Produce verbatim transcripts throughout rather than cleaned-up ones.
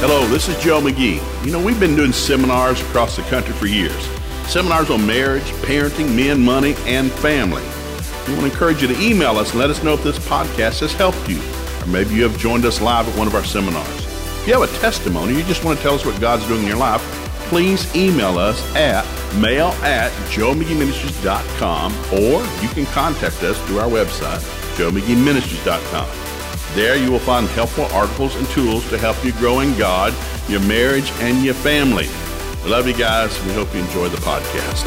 Hello, this is Joe McGee. You know, we've been doing seminars across the country for years. Seminars on marriage, parenting, men, money, and family. We want to encourage you to email us and let us know if this podcast has helped you. Or maybe you have joined us live at one of our seminars. If you have a testimony, you just want to tell us what God's doing in your life, please email us at mail at joe mcgee ministries dot com, or you can contact us through our website, joe mcgee ministries dot com. There you will find helpful articles and tools to help you grow in God, your marriage, and your family. We love you guys. We hope you enjoy the podcast.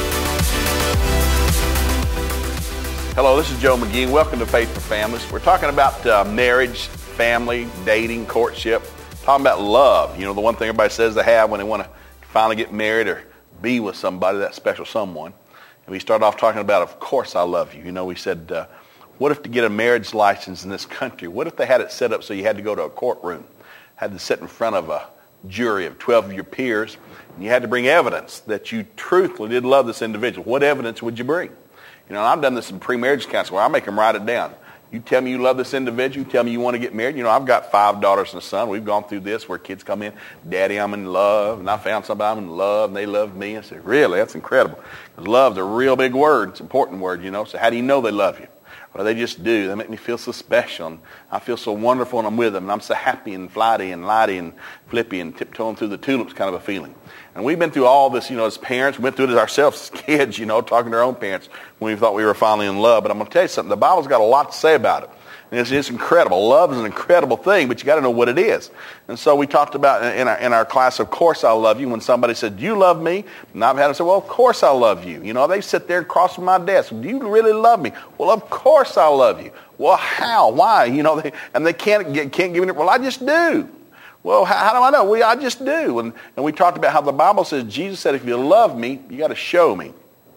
Hello, this is Joe McGee. Welcome to Faith for Families. We're talking about uh, marriage, family, dating, courtship, talking about love. You know, the one thing everybody says they have when they want to finally get married or be with somebody, that special someone. And we started off talking about, of course I love you. You know, we said, uh, what if to get a marriage license in this country, what if they had it set up so you had to go to a courtroom, had to sit in front of a jury of twelve of your peers, and you had to bring evidence that you truthfully did love this individual? What evidence would you bring? You know, I've done this in pre-marriage counseling where I make them write it down. You tell me you love this individual, you tell me you want to get married. You know, I've got five daughters and a son. We've gone through this where kids come in, Daddy, I'm in love, and I found somebody I'm in love, and they love me. I said, really? That's incredible. Because love's a real big word. It's an important word, you know. So how do you know they love you? Well, they just do. They make me feel so special. And I feel so wonderful when I'm with them. And I'm so happy and flighty and lighty and flippy and tiptoeing through the tulips kind of a feeling. And we've been through all this, you know, as parents. We went through it as ourselves as kids, you know, talking to our own parents when we thought we were finally in love. But I'm going to tell you something. The Bible's got a lot to say about it. And it's, it's incredible. Love is an incredible thing, but you got to know what it is. And so we talked about in our, in our class, of course I love you. When somebody said, do you love me? And I've had them say, well, of course I love you. You know, they sit there across from my desk. Do you really love me? Well, of course I love you. Well, how? Why? You know, they, and they can't get, can't give it. Well, I just do. Well, how, how do I know? Well, I just do. And, and we talked about how the Bible says, Jesus said, if you love me, you got to show me.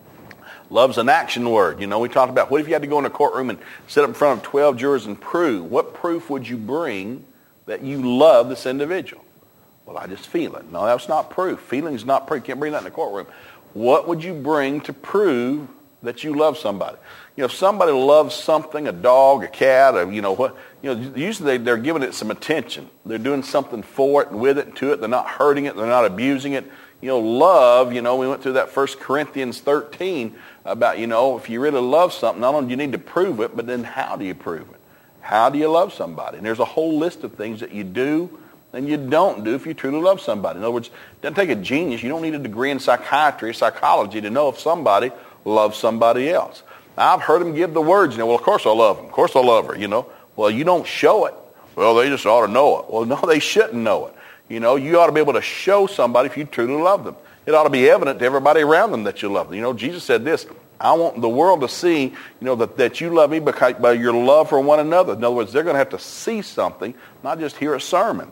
Love's an action word. You know, we talked about what if you had to go in a courtroom and sit up in front of twelve jurors and prove. What proof would you bring that you love this individual? Well, I just feel it. No, that's not proof. Feeling is not proof. You can't bring that in the courtroom. What would you bring to prove that you love somebody? You know, if somebody loves something, a dog, a cat, or, you know, what, you know, usually they, they're giving it some attention. They're doing something for it and with it and to it. They're not hurting it. They're not abusing it. You know, love, you know, we went through that First Corinthians thirteen about, you know, if you really love something, not only do you need to prove it, but then how do you prove it? How do you love somebody? And there's a whole list of things that you do and you don't do if you truly love somebody. In other words, it doesn't take a genius. You don't need a degree in psychiatry or psychology to know if somebody loves somebody else. Now, I've heard them give the words, you know, well, of course I love him. Of course I love her, you know. Well, you don't show it. Well, they just ought to know it. Well, no, they shouldn't know it. You know, you ought to be able to show somebody if you truly love them. It ought to be evident to everybody around them that you love them. You know, Jesus said this, I want the world to see, you know, that, that you love me because, by your love for one another. In other words, they're going to have to see something, not just hear a sermon.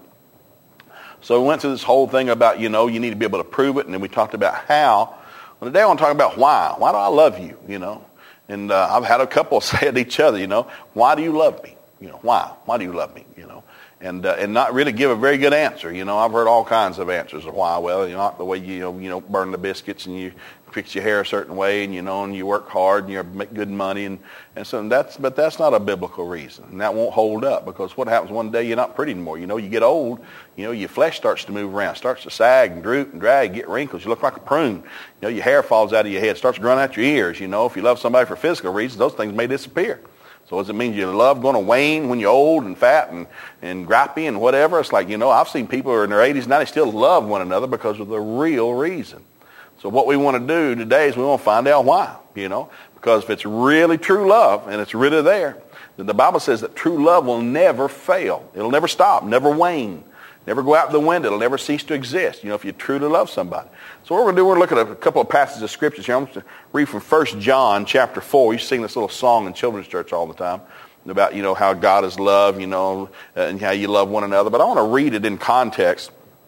So we went through this whole thing about, you know, you need to be able to prove it, and then we talked about how. Well, today I want to talk about why. Why do I love you, you know? And uh, I've had a couple say it to each other, you know, why do you love me? You know, why? Why do you love me, you know? And uh, and not really give a very good answer. You know, I've heard all kinds of answers of why. Well, you know, not the way you, you know, you know, burn the biscuits and you fix your hair a certain way, and you know, and you work hard and you make good money, and and so that's. But that's not a biblical reason, and that won't hold up, because what happens one day you're not pretty anymore. You know, you get old. You know, your flesh starts to move around, starts to sag and droop and drag, get wrinkles. You look like a prune. You know, your hair falls out of your head, starts growing out your ears. You know, if you love somebody for physical reasons, those things may disappear. So does it mean your love going to wane when you're old and fat and, and gripey and whatever? It's like, you know, I've seen people who are in their eighties and nineties still love one another because of the real reason. So what we want to do today is we want to find out why, you know, because if it's really true love and it's really there, then the Bible says that true love will never fail. It'll never stop, never wane, never go out the window. It'll never cease to exist, you know, if you truly love somebody. So what we're going to do, we're going to look at a couple of passages of scriptures here. I'm going to read from First John chapter four. We sing this little song in children's church all the time about, you know, how God is love, you know, and how you love one another. But I want to read it in context.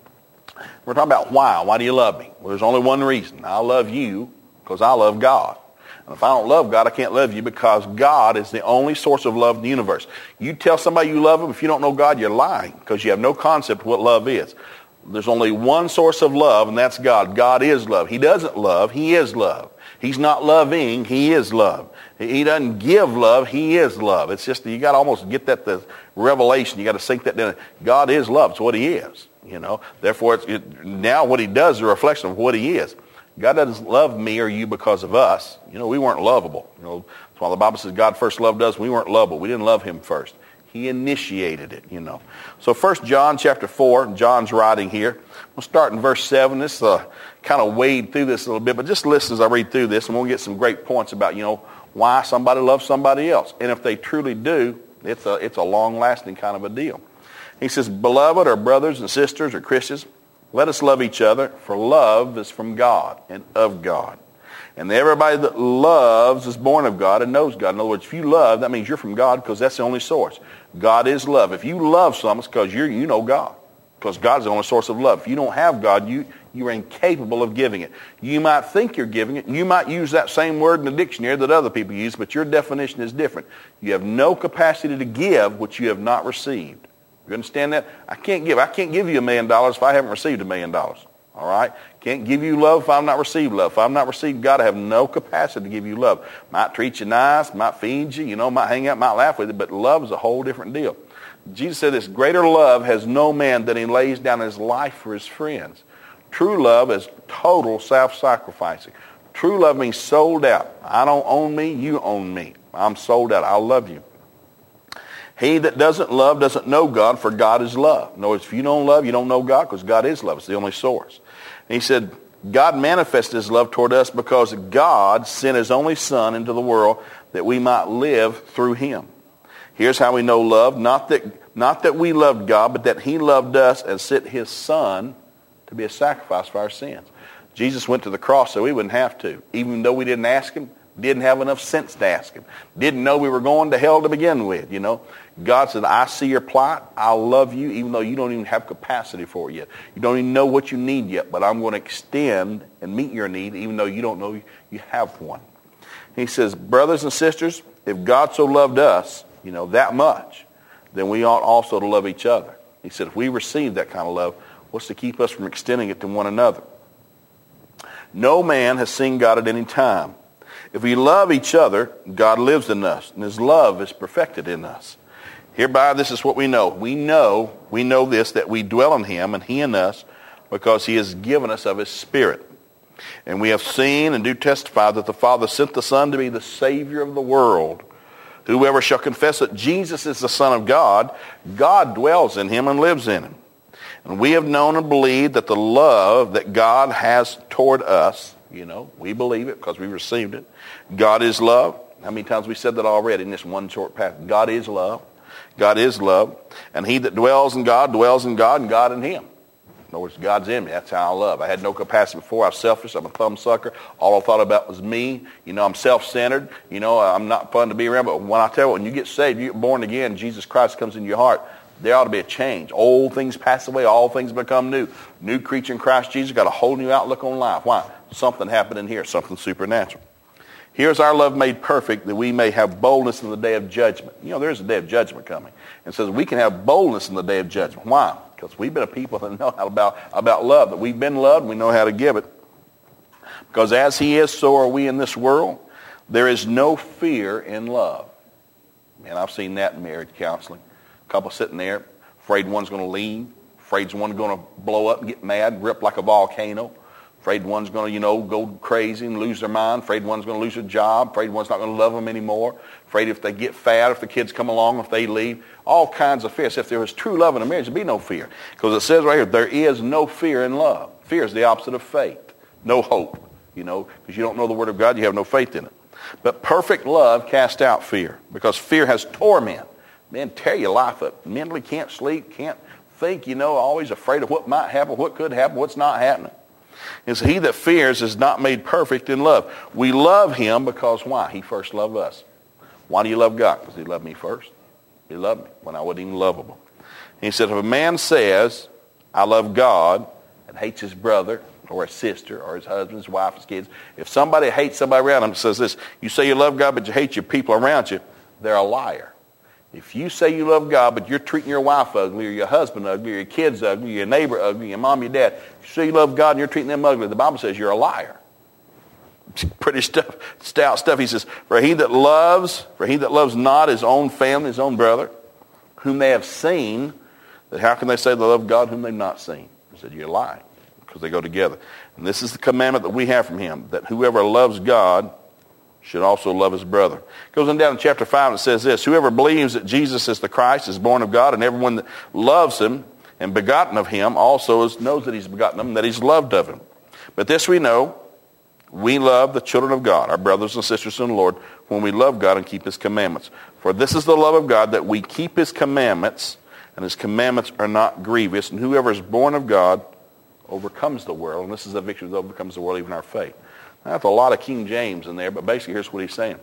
We're talking about why. Why do you love me? Well, there's only one reason. I love you because I love God. And if I don't love God, I can't love you, because God is the only source of love in the universe. You tell somebody you love them, if you don't know God, you're lying, because you have no concept of what love is. There's only one source of love, and that's God. God is love. He doesn't love. He is love. He's not loving, he is love. He doesn't give love, he is love. It's just, you got to almost get that the revelation. You got to sink that down. God is love. It's what he is, you know. Therefore, it's, it, now what he does is a reflection of what he is. God doesn't love me or you because of us. You know, we weren't lovable. You know, that's why the Bible says God first loved us. We weren't lovable. We didn't love him first. He initiated it, you know. So First John chapter four, John's writing here. We'll start in verse seven. This uh, kind of wade through this a little bit, but just listen as I read through this, and we'll get some great points about, you know, why somebody loves somebody else. And if they truly do, it's a, it's a long-lasting kind of a deal. He says, beloved, or brothers and sisters or Christians, let us love each other, for love is from God and of God. And everybody that loves is born of God and knows God. In other words, if you love, that means you're from God because that's the only source. God is love. If you love someone, it's because you you know God. Because God is the only source of love. If you don't have God, you, you are incapable of giving it. You might think you're giving it. You might use that same word in the dictionary that other people use, but your definition is different. You have no capacity to give what you have not received. You understand that? I can't give. I can't give you a million dollars if I haven't received a million dollars. All right? Can't give you love if I've not received love. If I've not received God, I have no capacity to give you love. Might treat you nice, might feed you, you know, might hang out, might laugh with you, but love is a whole different deal. Jesus said this, greater love has no man than he lays down his life for his friends. True love is total self-sacrificing. True love means sold out. I don't own me, you own me. I'm sold out. I love you. He that doesn't love doesn't know God, for God is love. In other words, if you don't love, you don't know God, because God is love. It's the only source. And he said, God manifested his love toward us because God sent his only Son into the world that we might live through him. Here's how we know love. Not that, not that we loved God, but that he loved us and sent his Son to be a sacrifice for our sins. Jesus went to the cross so we wouldn't have to. Even though we didn't ask him, didn't have enough sense to ask him. Didn't know we were going to hell to begin with, you know. God said, I see your plight. I'll love you even though you don't even have capacity for it yet. You don't even know what you need yet, but I'm going to extend and meet your need even though you don't know you have one. He says, brothers and sisters, if God so loved us, you know, that much, then we ought also to love each other. He said, if we receive that kind of love, what's to keep us from extending it to one another? No man has seen God at any time. If we love each other, God lives in us, and his love is perfected in us. Hereby, this is what we know. We know, we know this, that we dwell in him and he in us, because he has given us of his Spirit. And we have seen and do testify that the Father sent the Son to be the Savior of the world. Whoever shall confess that Jesus is the Son of God, God dwells in him and lives in him. And we have known and believed that the love that God has toward us, you know, we believe it because we received it. God is love. How many times we said that already in this one short passage? God is love. God is love. And he that dwells in God dwells in God and God in him. In other words, God's in me. That's how I love. I had no capacity before. I was selfish. I'm a thumb sucker. All I thought about was me. You know, I'm self-centered. You know, I'm not fun to be around. But when I tell you, when you get saved, you get born again, Jesus Christ comes into your heart, there ought to be a change. Old things pass away. All things become new. New creature in Christ Jesus. Got a whole new outlook on life. Why? Something happened in here. Something supernatural. Here's our love made perfect, that we may have boldness in the day of judgment. You know, there's a day of judgment coming. And says we can have boldness in the day of judgment. Why? Because we've been a people that know how about, about love. That we've been loved, we know how to give it. Because as he is, so are we in this world. There is no fear in love. Man, I've seen that in marriage counseling. A couple sitting there, afraid one's going to leave. Afraid one's going to blow up and get mad, rip like a volcano. Afraid one's going to, you know, go crazy and lose their mind. Afraid one's going to lose their job. Afraid one's not going to love them anymore. Afraid if they get fat, if the kids come along, if they leave. All kinds of fears. If there was true love in a marriage, there'd be no fear. Because it says right here, there is no fear in love. Fear is the opposite of faith. No hope, you know, because you don't know the Word of God, you have no faith in it. But perfect love casts out fear, because fear has torment. Man, tear your life up. Mentally can't sleep, can't think, you know, always afraid of what might happen, what could happen, what's not happening. It's he that fears is not made perfect in love. We love him because why? He first loved us. Why do you love God? Because he loved me first. He loved me when I wasn't even lovable. And he said, if a man says, I love God, and hates his brother or his sister or his husband, his wife, his kids, if somebody hates somebody around him and says this, you say you love God but you hate your people around you, they're a liar. If you say you love God, but you're treating your wife ugly, or your husband ugly, or your kids ugly, or your neighbor ugly, your mom, your dad, if you say you love God and you're treating them ugly, the Bible says you're a liar. pretty stuff, stout stuff. He says, for he that loves, for he that loves not his own family, his own brother, whom they have seen, that how can they say they love God whom they've not seen? He said, you're lying, because they go together. And this is the commandment that we have from him, that whoever loves God should also love his brother. It goes on down in chapter five and it says this, whoever believes that Jesus is the Christ is born of God, and everyone that loves him and begotten of him also is, knows that he's begotten of him, that he's loved of him. But this we know, we love the children of God, our brothers and sisters in the Lord, when we love God and keep his commandments. For this is the love of God, that we keep his commandments, and his commandments are not grievous. And whoever is born of God overcomes the world. And this is the victory that overcomes the world, even our faith. Now, that's a lot of King James in there, but basically here's what he's saying.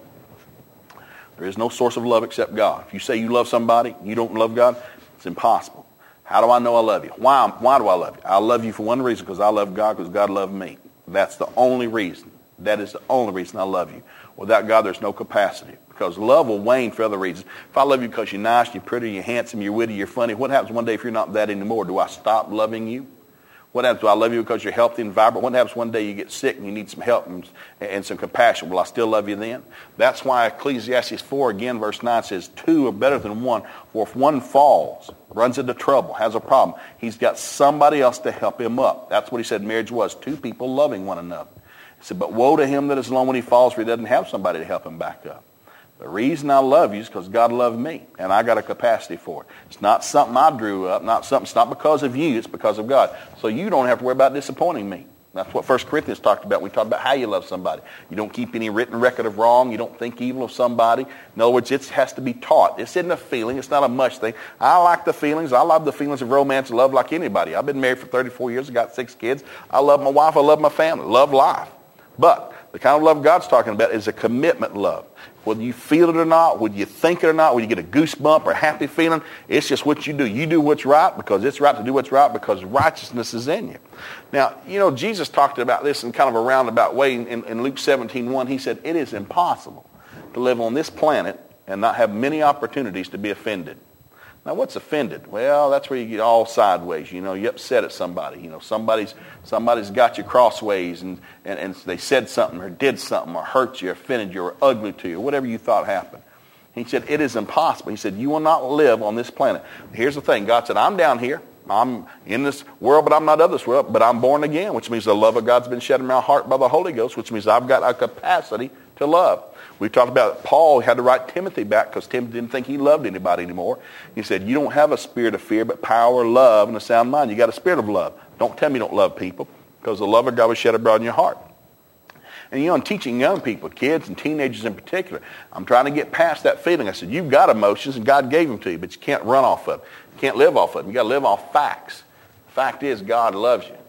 There is no source of love except God. If you say you love somebody, you don't love God, it's impossible. How do I know I love you? Why, why do I love you? I love you for one reason, because I love God, because God loved me. That's the only reason. That is the only reason I love you. Without God, there's no capacity, because love will wane for other reasons. If I love you because you're nice, you're pretty, you're handsome, you're witty, you're funny, what happens one day if you're not that anymore? Do I stop loving you? What happens? Do I love you because you're healthy and vibrant? What happens one day you get sick and you need some help and, and some compassion? Will I still love you then? That's why Ecclesiastes four, again, verse nine says, two are better than one. For if one falls, runs into trouble, has a problem, he's got somebody else to help him up. That's what he said marriage was, two people loving one another. He said, but woe to him that is alone when he falls, for he doesn't have somebody to help him back up. The reason I love you is because God loved me, and I got a capacity for it. It's not something I drew up, not something. It's not because of you, it's because of God. So you don't have to worry about disappointing me. That's what First Corinthians talked about. We talked about how you love somebody. You don't keep any written record of wrong. You don't think evil of somebody. In other words, it has to be taught. This isn't a feeling. It's not a much thing. I like the feelings. I love the feelings of romance and love like anybody. I've been married for thirty-four years. I got six kids. I love my wife. I love my family. Love life. But the kind of love God's talking about is a commitment love. Whether you feel it or not, whether you think it or not, whether you get a goosebump or a happy feeling, it's just what you do. You do what's right because it's right to do what's right because righteousness is in you. Now, you know, Jesus talked about this in kind of a roundabout way in, in Luke seventeen one. He said, it is impossible to live on this planet and not have many opportunities to be offended. Now, what's offended? Well, that's where you get all sideways. You know, you upset at somebody. You know, somebody's somebody's got you crossways and, and, and they said something or did something or hurt you or offended you or ugly to you or whatever you thought happened. He said, it is impossible. He said, you will not live on this planet. Here's the thing. God said, I'm down here. I'm in this world, but I'm not of this world, but I'm born again, which means the love of God's been shed in my heart by the Holy Ghost, which means I've got a capacity to love. We talked about Paul had to write Timothy back because Timothy didn't think he loved anybody anymore. He said, you don't have a spirit of fear, but power, love, and a sound mind. You got a spirit of love. Don't tell me you don't love people because the love of God was shed abroad in your heart. And you know, I'm teaching young people, kids and teenagers in particular, I'm trying to get past that feeling. I said, you've got emotions and God gave them to you, but you can't run off of them. You can't live off of them. You got to live off facts. The fact is God loves you,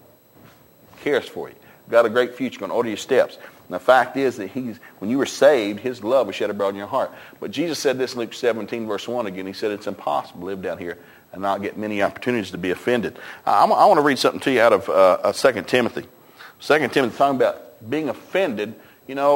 cares for you. You've got a great future, going to order your steps. And the fact is that he's, when you were saved, his love was shed abroad in your heart. But Jesus said this in Luke seventeen, verse one again. He said it's impossible to live down here and not get many opportunities to be offended. I, I want to read something to you out of uh, Second Timothy. Second Timothy, talking about being offended. You know,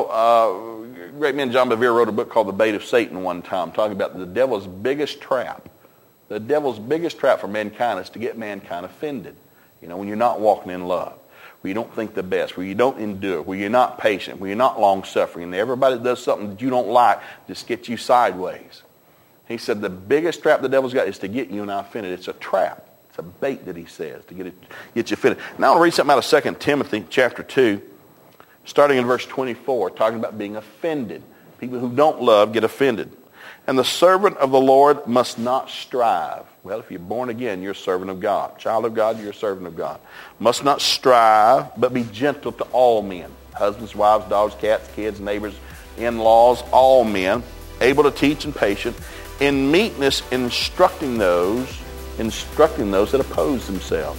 uh, great man John Bevere wrote a book called The Bait of Satan one time, talking about the devil's biggest trap. The devil's biggest trap for mankind is to get mankind offended. You know, when you're not walking in love, where you don't think the best, where you don't endure, where you're not patient, where you're not long-suffering, and everybody that does something that you don't like just gets you sideways. He said the biggest trap the devil's got is to get you and I offended. It's a trap. It's a bait that he says to get it, get you offended. Now I want to read something out of Second Timothy chapter two, starting in verse twenty-four, talking about being offended. People who don't love get offended. And the servant of the Lord must not strive. Well, if you're born again, you're a servant of God. Child of God, you're a servant of God. Must not strive, but be gentle to all men. Husbands, wives, dogs, cats, kids, neighbors, in-laws, all men. Able to teach and patient. In meekness, instructing those, instructing those that oppose themselves.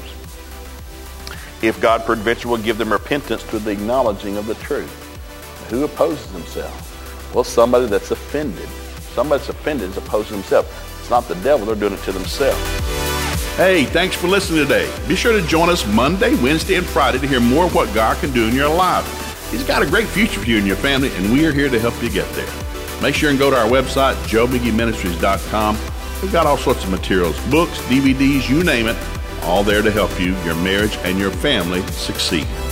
If God peradventure will give them repentance to the acknowledging of the truth. Who opposes themselves? Well, somebody that's offended. Somebody that's offended is opposing themselves. It's not the devil. They're doing it to themselves. Hey, thanks for listening today. Be sure to join us Monday, Wednesday, and Friday to hear more of what God can do in your life. He's got a great future for you and your family, and we are here to help you get there. Make sure and go to our website, joe mcgee ministries dot com. We've got all sorts of materials, books, D V Ds, you name it, all there to help you, your marriage, and your family succeed.